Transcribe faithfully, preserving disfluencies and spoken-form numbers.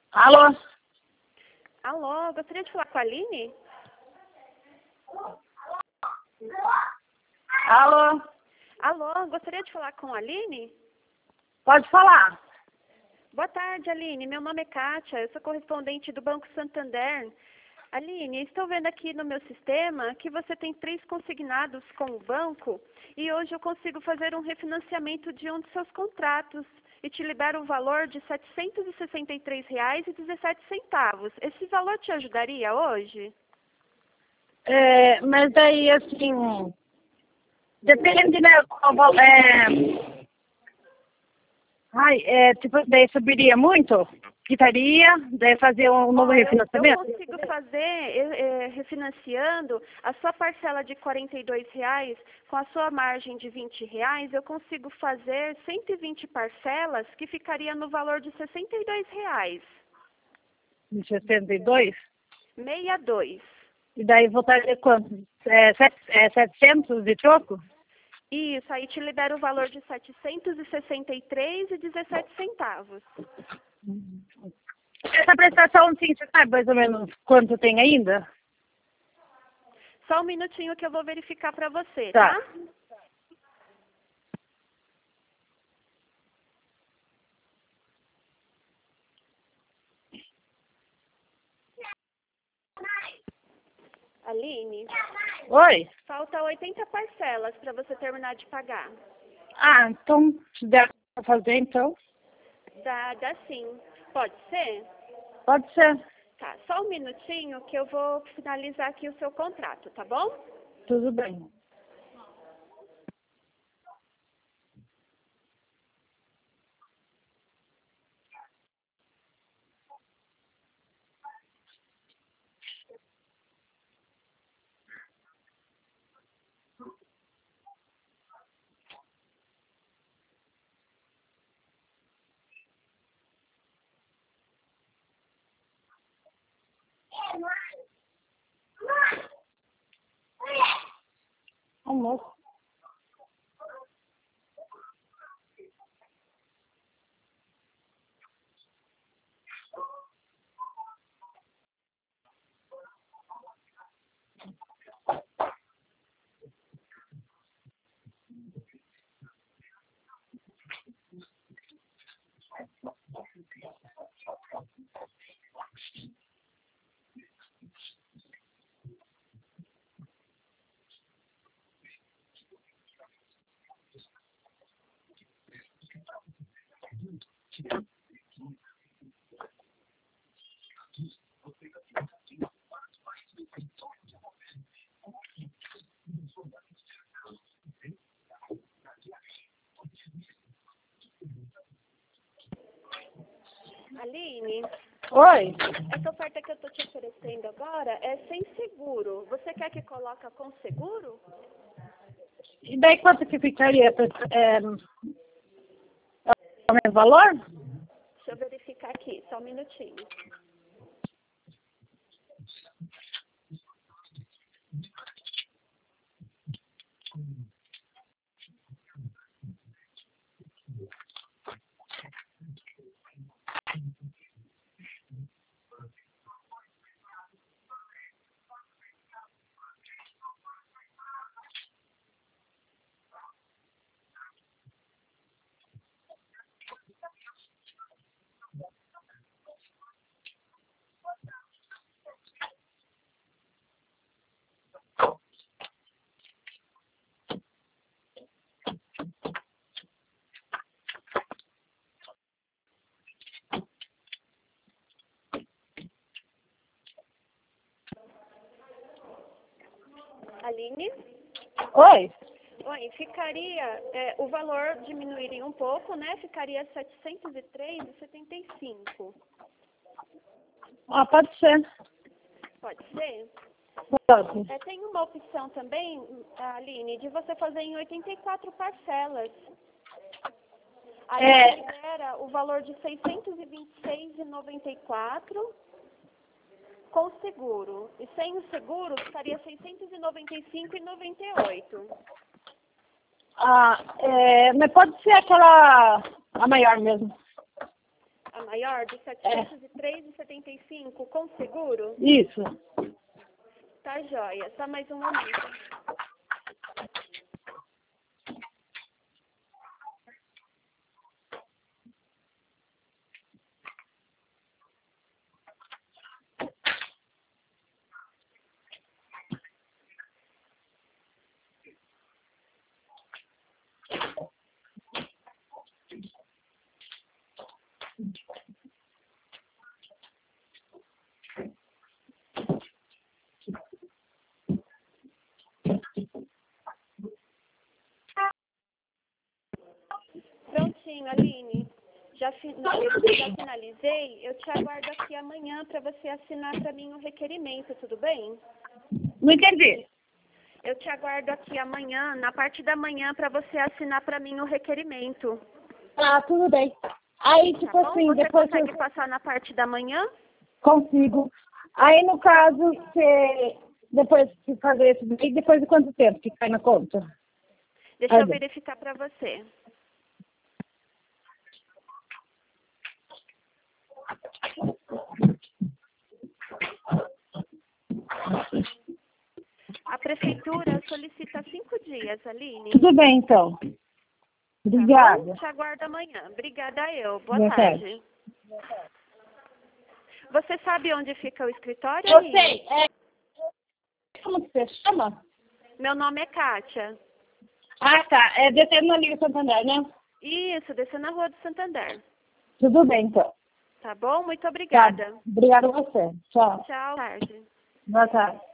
Alô? Alô, gostaria de falar com a Aline? Alô? Alô, gostaria de falar com a Aline? Pode falar. Boa tarde, Aline. Meu nome é Kátia, eu sou correspondente do Banco Santander. Aline, estou vendo aqui no meu sistema que você tem três consignados com o banco e hoje eu consigo fazer um refinanciamento de um de seus contratos e te libero um valor de setecentos e sessenta e três reais e dezessete centavos. Esse valor te ajudaria hoje? É, mas daí, assim, depende, né, qual val- é, ai, é, tipo, daí subiria muito? Quitaria, daí fazer um novo Ó, eu, eu refinanciamento? consigo fazer, eh, eh, refinanciando a sua parcela de quarenta e dois reais com a sua margem de vinte reais, eu consigo fazer cento e vinte parcelas que ficaria no valor de sessenta e dois reais. De sessenta e dois? sessenta e dois. E daí voltaria quanto? É, sete, é setecentos e troco? Isso, aí te libera o valor de setecentos e sessenta e três e dezessete centavos. Essa prestação, sim, você sabe mais ou menos quanto tem ainda? Só um minutinho que eu vou verificar para você, Tá. tá? Aline, Oi? falta oitenta parcelas para você terminar de pagar. Ah, então, se der pra fazer, então, Dá, dá sim. Pode ser? pode ser. Tá, só um minutinho que eu vou finalizar aqui o seu contrato, tá bom? Tudo bem. Almoço. Aline, Oi? essa oferta que eu tô te oferecendo agora é sem seguro. Você quer que coloque com seguro? E daí quanto que ficaria? É, é o mesmo valor? Deixa eu verificar aqui, só um minutinho. Aline? Oi? Oi, ficaria, é, o valor diminuiria um pouco, né? Ficaria setecentos e três e setenta e cinco. Ah, pode ser. Pode ser? Pode. É, tem uma opção também, Aline, de você fazer em oitenta e quatro parcelas. Aí É, você libera o valor de seiscentos e vinte e seis reais e noventa e quatro com seguro. E sem o seguro ficaria seiscentos e noventa e cinco reais e noventa e oito. ah, é, mas pode ser aquela, a maior mesmo. A maior, de setecentos e três reais e setenta e cinco centavos, com seguro? Isso. Tá joia. Só mais um momento. Prontinho, Aline. Já, fi... eu já finalizei. Eu te aguardo aqui amanhã para você assinar para mim o requerimento, tudo bem? Não entendi. Eu te aguardo aqui amanhã, na parte da manhã, para você assinar para mim o requerimento. Ah, tudo bem. Aí, Tá tipo bom? assim, Você depois consegue eu passar na parte da manhã? consigo. Aí, no caso, você, depois de fazer isso, daí, depois de quanto tempo que cai na conta? Deixa Aí, eu verificar para você. A prefeitura solicita cinco dias, Aline. tudo bem, então. Tá Obrigada. bom? Te aguardo amanhã. Obrigada eu. Boa, Boa tarde. Você sabe onde fica o escritório, Eu Aline? sei. É... Como que você chama? Meu nome é Kátia. Ah, tá. É descendo na Liga Santander, né? Isso, descendo na Rua do Santander. Tudo bem, então. Tá bom? Muito Tá. obrigada. Obrigada a você. Tchau. Tchau. Boa tarde. Boa tarde.